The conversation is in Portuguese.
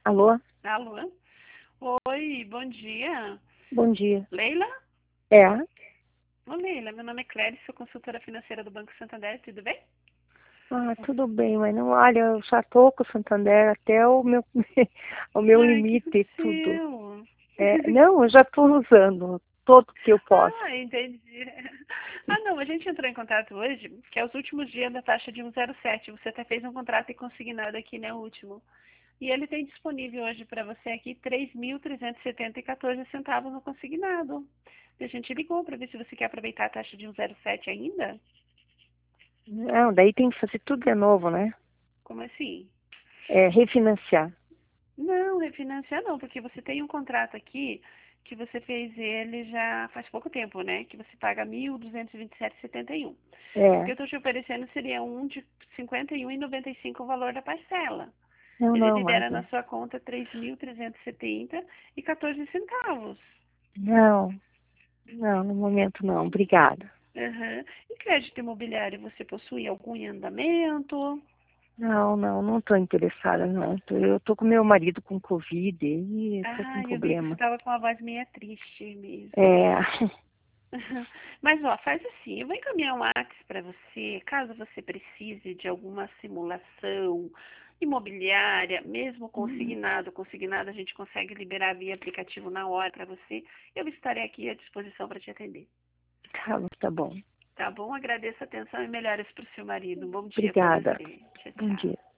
Alô? Alô? Oi, bom dia. Bom dia. Leila? É? Ô, Leila, meu nome é Cléria, sou consultora financeira do Banco Santander, tudo bem? Ah, tudo bem, mas não, olha, eu já tô com o Santander até o meu, o meu Ai, o que limite, tudo. aconteceu? Não, eu já tô usando todo que eu posso. Ah, entendi. Ah, não, a gente entrou em contato hoje, que é os últimos dias da taxa de 1,07. Você até fez um contrato e consignado aqui, né, o último. E ele tem disponível hoje para você aqui 3.370,14 centavos no consignado. E a gente ligou para ver se você quer aproveitar a taxa de 1,07 ainda. Não, daí tem que fazer tudo de novo, né? Como assim? Refinanciar. Não, refinanciar não, porque você tem um contrato aqui que você fez ele já faz pouco tempo, né? Que você paga 1.227,71. O que É. eu estou te oferecendo seria um de 51,95 o valor da parcela. Não, Ele não, libera mas na sua conta 3.370,14 centavos. não, não, no momento não, obrigada. Aham. E crédito imobiliário, você possui algum em andamento? Não, não, não tô interessada, não. Eu tô com meu marido com Covid e tô com Ah, eu vi que você problema. estava com uma voz meio triste mesmo. É, Mas, ó, faz assim, eu vou encaminhar um WhatsApp para você, caso você precise de alguma simulação imobiliária, mesmo consignado a gente consegue liberar via aplicativo na hora para você. Eu estarei aqui à disposição para te atender. tá bom. Tá bom? Agradeço a atenção e melhoras para o seu marido. Um bom dia para Obrigada. você. Tchau, Bom tchau. dia.